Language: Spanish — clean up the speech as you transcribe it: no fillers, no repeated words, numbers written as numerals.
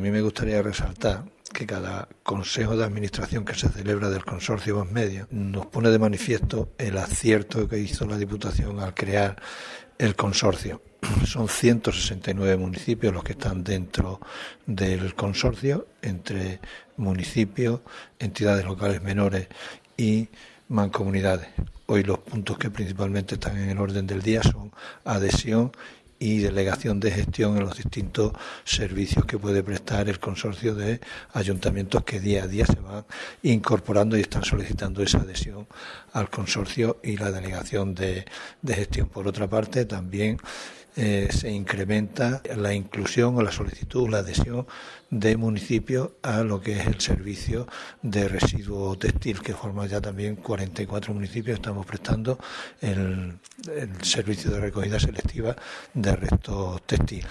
mí me gustaría resaltar que cada consejo de administración que se celebra del consorcio Voz Media nos pone de manifiesto el acierto que hizo la Diputación al crear el consorcio. Son 169 municipios los que están dentro del consorcio, entre municipios, entidades locales menores y mancomunidades. Hoy los puntos que principalmente están en el orden del día son adhesión y delegación de gestión en los distintos servicios que puede prestar el consorcio de ayuntamientos que día a día se van incorporando y están solicitando esa adhesión al consorcio y la delegación de gestión. Por otra parte, también se incrementa la inclusión o la solicitud, la adhesión de municipios a lo que es el servicio de residuo textil, que forma ya también 44 municipios. Estamos prestando el servicio de recogida selectiva de restos textiles.